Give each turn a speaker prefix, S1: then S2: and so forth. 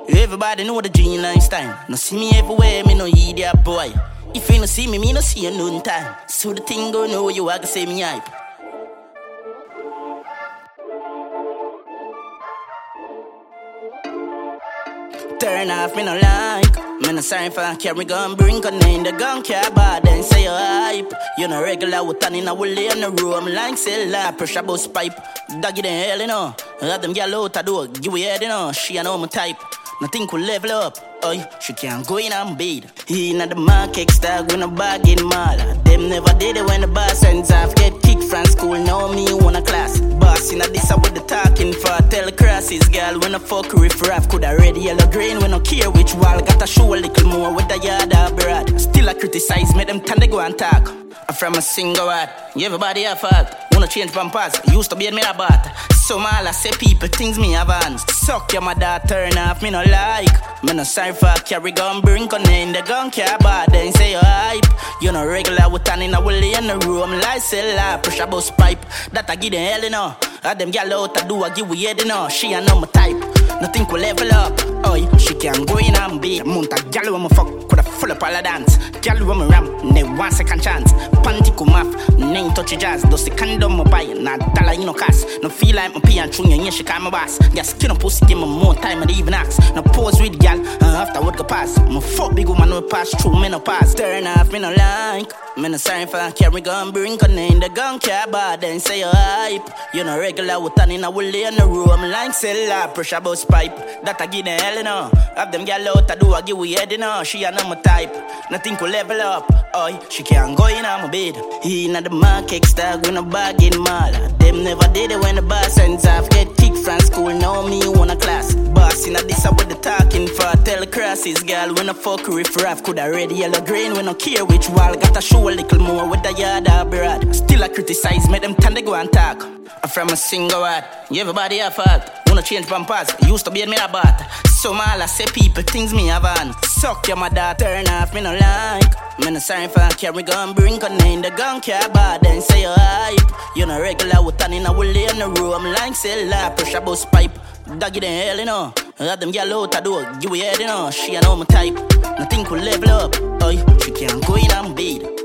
S1: Everybody know the Gene Einstein. No see me everywhere, me no idiot boy. If you no see me, me no see you noon time. So the thing go know you, I can say me hype. Turn off, me no like. Me no sorry for carry gun, bring gun in the gun car bar, then say you hype. You no regular with an in a woolly in the room like say la pressure bus pipe. Dog it in hell, you know. Let them get out the door, give me head, you know. She know my type. Nothing could level up. Oi, she can't go in and bid. He in the market stag when a bag in mall. Them never did it when the boss ends off. Get kicked from school, now me wanna class. Boss in a this with the talking for. Tell crosses, girl, when I fuck riff raff. Could I red, yellow, green, when I care which wall. Gotta show a little more with the yard abroad. Still I criticize, make them time they go and talk. I'm from a single word, everybody have fault. Wanna change pampers, used to be in me a bat. So all I say people, things me have hands. Suck your mother, turn off, me no like. Me no sorry for carry gun, bring gun in the gun car bar, then say you hype. You no regular with an in a woolly in the room, like say la, push a bus pipe. That I give the hell, you know. All them gal out I do, I give we head, you know. She a know my type. Nothing could level up. Oi, she can't go in and be a month. A gal when me fuck, coulda full up all the dance. Gal when me ram, ne 1 second chance. Panty come off, name touch your jazz. Does the condom me buy, not dollar in no cost. No feel like me pay and chewing your she call me boss. Get skin up pussy, give me more time and even ask. No pose with gal, afterward go pass. Me fuck big woman no pass through, me no pass. Turn off, me no like. Me no sorry for carry gun, bring gun in the gun car bar, then say you hype. You no regular with an in a woolly in the room, like say la, pressure bus pipe. That I give the hell, you know. Have them gal out I do, I give we head, you know. She a know my type. Nothing could level up. Oi, she can't go in on my bed. He in the market stag when a bag in mall. Them never did it when the boss ends off. Get kicked from school, now me wanna class. Boss in a this with the talking for. Tell crosses, girl, when I fuck riff raff. Could I red, yellow, green, we no care which wall. Gotta show a little more with the yard abroad. Still I criticize, make them time they go and talk. I'm from a single word, everybody have fault. Wanna change pampers, used to be in me a bat. So all I say people, things me have on. Suck your mother, turn off, me no like. Me no sorry for carry gun, bring gun in the gun car bar, then say you hype. You no regular with an in a woolly in the room, like say la, pressure bus pipe. Dog it in hell, you know. Let them get out the door, give me head, you know. She a know my type. Nothing could level up. Oi, she can't go in and bed.